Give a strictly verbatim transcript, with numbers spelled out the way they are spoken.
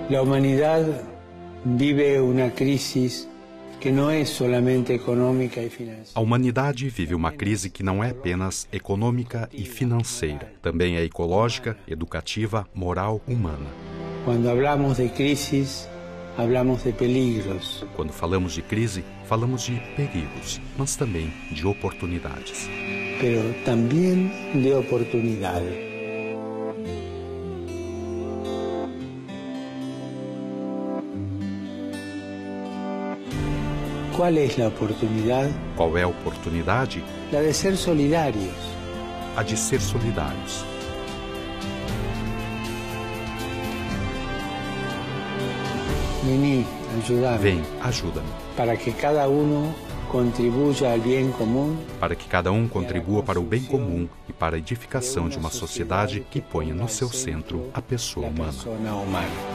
La humanidad vive una crisis que não é somente econômica e financeira. A humanidade vive uma crise que não é apenas econômica e financeira. Também é ecológica, educativa, moral, humana. Quando falamos de crises, falamos de peligros. Quando falamos de crise, falamos de perigos, mas também de oportunidades. Pero também de oportunidade. Qual é a oportunidade? Qual é a oportunidade? A de ser solidários. A de ser solidários. Vení, ajuda-me. Vem, ajuda-me. Para que cada um contribua ao bem comum. Para que cada um contribua para o bem comum e para a edificação de uma sociedade que ponha no seu centro a pessoa humana.